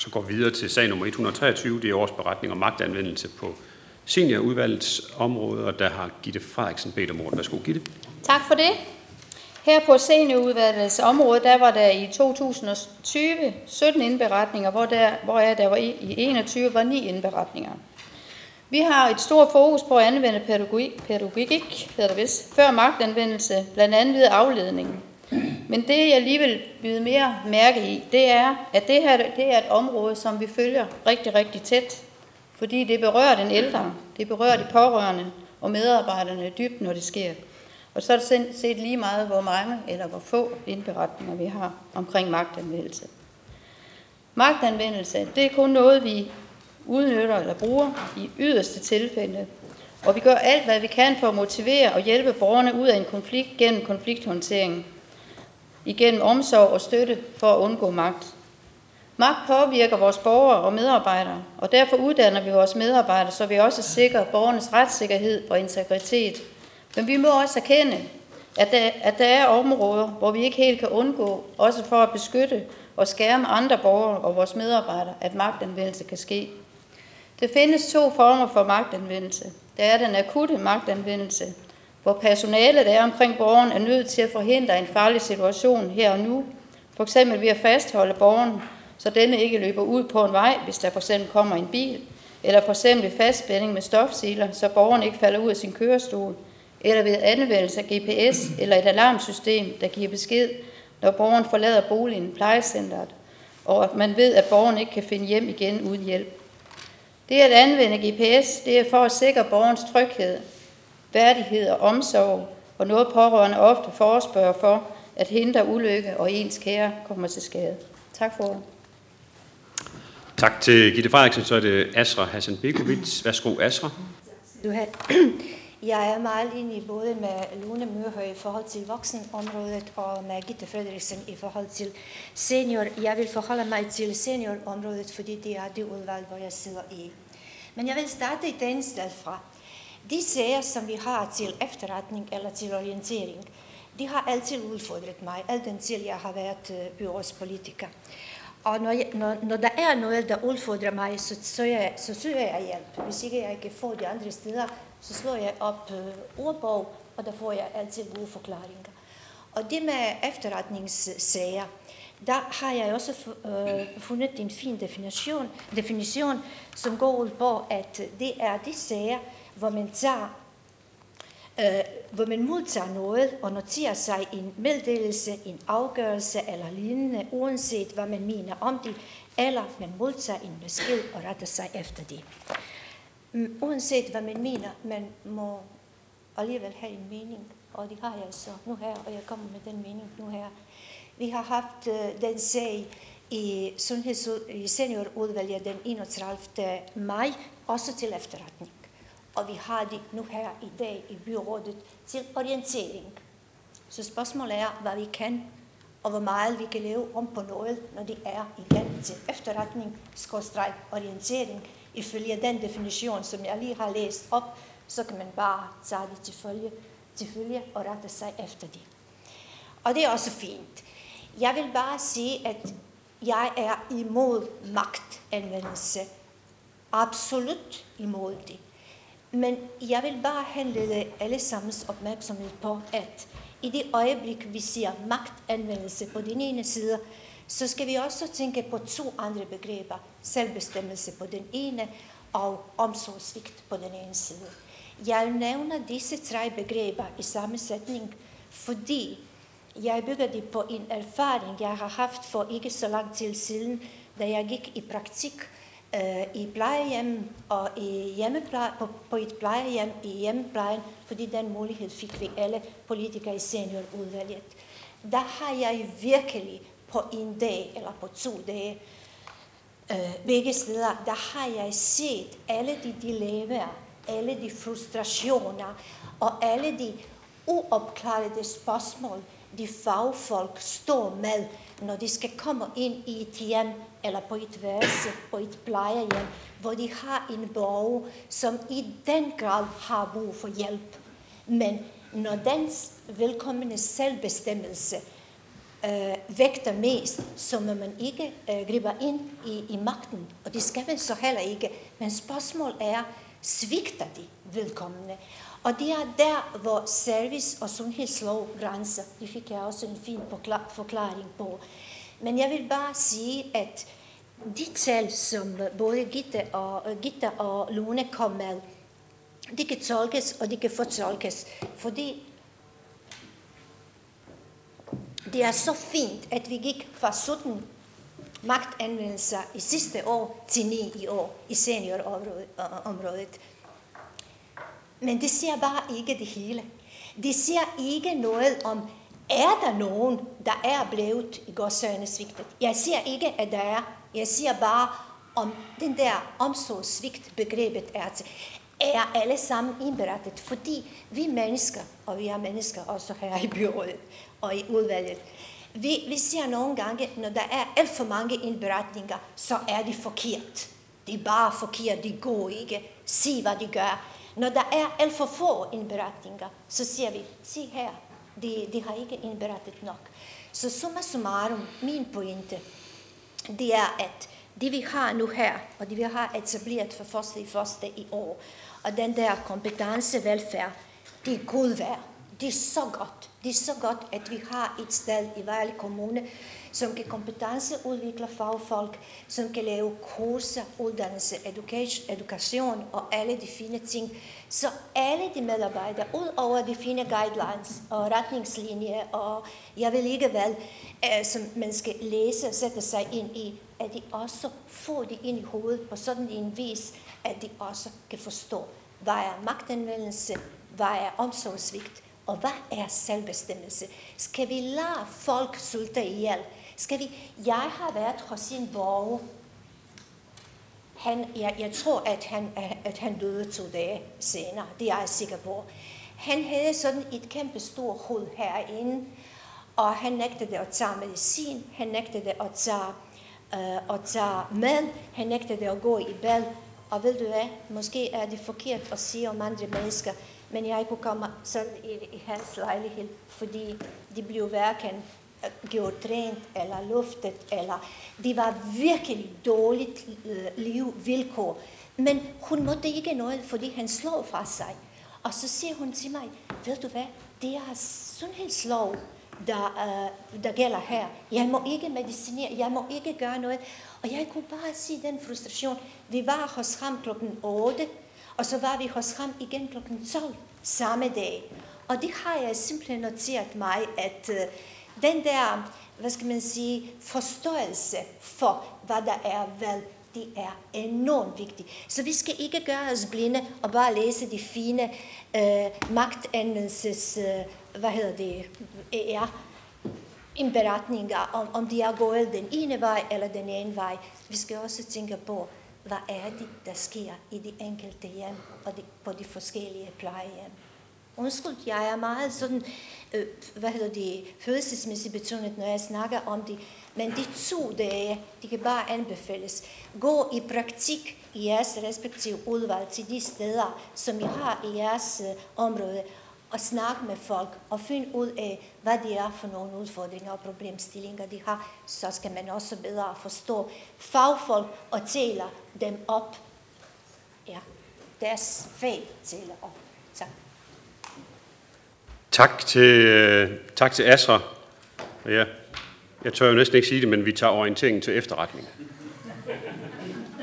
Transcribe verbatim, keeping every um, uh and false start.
Så går vi videre til sag nummer et hundrede og treogtyve, det er årsberetning om magtanvendelse på seniorudvalgets område, og der har Gitte Frederiksen bedt om ordet. Værsgo, Gitte. Tak for det. Her på seniorudvalgets område, der var der i to tusind og tyve sytten indberetninger, hvor der, hvor jeg, der var i, i enogtyve var ni indberetninger. Vi har et stort fokus på at anvende pædagogik, pædagogik hedder det vist, før magtanvendelse, blandt andet ved afledningen. Men det, jeg lige vil byde mere mærke i, det er, at det her det er et område, som vi følger rigtig, rigtig tæt. Fordi det berører den ældre, det berører de pårørende og medarbejderne dybt, når det sker. Og så er det set lige meget, hvor mange eller hvor få indberetninger vi har omkring magtanvendelse. Magtanvendelse, det er kun noget, vi udnytter eller bruger i yderste tilfælde. Og vi gør alt, hvad vi kan for at motivere og hjælpe borgerne ud af en konflikt gennem konflikthåndtering. Igennem omsorg og støtte for at undgå magt. Magt påvirker vores borgere og medarbejdere, og derfor uddanner vi vores medarbejdere, så vi også sikrer borgernes retssikkerhed og integritet. Men vi må også erkende, at der, at der er områder, hvor vi ikke helt kan undgå, også for at beskytte og skærme andre borgere og vores medarbejdere, at magtanvendelse kan ske. Der findes to former for magtanvendelse. Der er den akutte magtanvendelse, hvor personalet, der er omkring borgeren, er nødt til at forhindre en farlig situation her og nu, for eksempel ved at fastholde borgeren, så denne ikke løber ud på en vej, hvis der for eksempel kommer en bil, eller for eksempel fastspænding med stofsiler, så borgeren ikke falder ud af sin kørestol, eller ved anvendelse af G P S eller et alarmsystem, der giver besked, når borgeren forlader boligen, plejecentret, og at man ved, at borgeren ikke kan finde hjem igen uden hjælp. Det at anvende G P S, det er for at sikre borgerens tryghed, værdighed og omsorg, og noget pårørende ofte forespørger for at hindre ulykke og ens kære kommer til skade. Tak for ordet. Tak til Gitte Frederiksen. Så er det Asra Hasanbegovic. Værsgo, Asra. Jeg er meget enig både med Lone Mørhøj i forhold til voksenområdet og med Gitte Frederiksen i forhold til senior. Jeg vil forholde mig til seniorområdet, fordi det er det udvalg, hvor jeg sidder i. Men jeg vil starte i den sted fra. De sager, som vi har til efterretning eller til orientering, de har altid udfordret mig, alt den til jeg har været byrådspolitiker. Og når, jeg, når, når der er noget, der udfordrer mig, så, så, jeg, så søger jeg hjælp. Hvis ikke jeg kan få de andre steder, så slår jeg op øh, ordbog, og der får jeg altid gode forklaringer. Og det med efterretningssager, der har jeg også øh, fundet en fin definition, definition, som går ud på, at det er de sager, hvor man tager øh, hvor man modtager noget og noterer sig en meddelelse, en afgørelse eller lignende, uanset hvad man mener om det, eller man modtager en besked og retter sig efter det. Uanset hvad man mener, man må alligevel have en mening, og det har jeg så nu her, og jeg kommer med den mening nu her. Vi har haft uh, den sag i, sundheds- i seniorudvalget den enogtredivte maj, også til efterretning. Og vi har det nu her i dag i byrådet til orientering. Så spørgsmålet er, hvad vi kan, og hvor meget vi kan lave om på noget, når det er igen til efterretning, skråstreg orientering. Ifølge den definition, som jeg lige har læst op, så kan man bare tage det til følge, til følge og rette sig efter det. Og det er også fint. Jeg vil bare sige, at jeg er imod magtanvendelse. Absolut imod det. Men jeg vil bare henlede allesammens opmærksomhed på, at i det øjeblik, vi siger magtanvendelse på den ene side, så skal vi også tænke på to andre begreber. Selvbestemmelse på den ene, og omsorgssvigt på den ene side. Jeg nævner disse tre begreber i samme sætning, fordi jeg bygger det på en erfaring, jeg har haft for ikke så lang tid siden, da jeg gik i praktik øh, i plejehjem og i hjemmepleje, på, på et plejehjem i hjemmeplejen, fordi den mulighed fik vi alle politikere i seniorudvalget. Der har jeg virkelig på en dag eller på to dage, øh, begge steder, der har jeg set alle de dilemmaer, alle de frustrationer og alle de uopklarede spørgsmål, de fagfolk står med, når de skal komme ind i et hjem eller på et værelse, på et plejehjem, hvor de har en borger, som i den grad har brug for hjælp. Men når dens velkommende selvbestemmelse øh, vægter mest, så må man ikke øh, griber ind i, i magten. Og det skal man så heller ikke. Men spørgsmålet er, svigter de vedkommende? Og det er der, hvor service- og sundhedslov grænser. Det fik jeg også en fin forklaring på. Men jeg vil bare sige, at de tal, som både Gitte og, Gitte og Lone kom med, de kan tolkes, og de kan fortolkes. Fordi det er så fint, at vi gik fra sytten magtanvendelser i sidste år til ni i år i seniorområdet. Men det siger bare ikke det hele. Det siger ikke noget om, er der nogen, der er blevet i gårsøjne svigtet. Jeg siger ikke, at der er. Jeg siger bare, om den der omsorgssvigt begrebet er til. Er alle sammen indberettet, fordi vi mennesker, og vi er mennesker også her i byrådet og i udvalget, vi, vi siger nogle gange, når der er alt for mange indberetninger, så er det forkert. Det er bare forkert, det går ikke. Sig, hvad de gør. Når der er alt for få indberetninger, så siger vi, sig her, de, de har ikke indberettet nok. Så summa summarum, min pointe, det er, at det vi har nu her, og det vi har etableret for første i første i år, og den der kompetencevelfærd, det er guld værd. Det er så godt. Det er så godt, at vi har et sted i Vejle Kommune, som kan kompetenceudvikle fagfolk, som kan lave kurser, uddannelse, edukation og alle de fine ting. Så alle de medarbejdere, ud over de fine guidelines og retningslinjer, og jeg vil ikke hvad, som man skal læse og sætte sig ind i, at de også får det ind i hovedet på sådan en vis, at de også kan forstå, hvad er magtanvendelse, hvad er omsorgssvigt, og hvad er selvbestemmelse? Skal vi lade folk sulte ihjel? Skal vi? Jeg har været hos en borger. Han, jeg, jeg tror, at han, at han døde to dage senere. Det er jeg sikker på. Han havde sådan et kæmpe stort hud herinde, og han nægtede at tage medicin. Han nægtede at tage, øh, at tage mad. Han nægtede at gå i bad. Og ved du hvad? Måske er det forkert at sige om andre mennesker, men jeg kunne komme sådan i, i hans lejlighed, fordi de blev hverken gjort rent eller luftet, eller det var virkelig dårligt livvilkår. Men hun måtte ikke noget, fordi han slog fra sig. Og så siger hun til mig, ved du hvad, det er sundhedslov, der, uh, der gælder her. Jeg må ikke medicinere, jeg må ikke gøre noget. Og jeg kunne bare sige den frustration. Vi var hos ham klokken otte, og så var vi hos ham igen klokken tolv samme dag. Og det har jeg simpelthen noteret mig, at uh, den der, hvad skal man sige, forståelse for, hvad der er hvad, det er enormt vigtigt. Så vi skal ikke gøre os blinde og bare læse de fine uh, magtanvendelses, uh, hvad hedder det, er indberetninger, om, om de er gået den ene vej eller den ene vej. Vi skal også tænke på, hvad er det, der sker i de enkelte hjem og de, på de forskellige plejehjem. Undskyld, jeg er meget sådan, øh, hvad hedder det, følelsesmæssigt betonet, når jeg snakker om det, men de to dage, de kan bare anbefales. Gå i praktik i jeres respektive udvalg til de steder, som I har i jeres øh, område, og snakke med folk og finde ud af, hvad det er for nogle udfordringer og problemstillinger, de har. Så skal man også bedre forstå fagfolk og tæller dem op. Ja, deres fag tæller op. Tak. Tak til, tak til Asra. Ja, jeg tør jo næsten ikke sige det, men vi tager orienteringen til efterretning.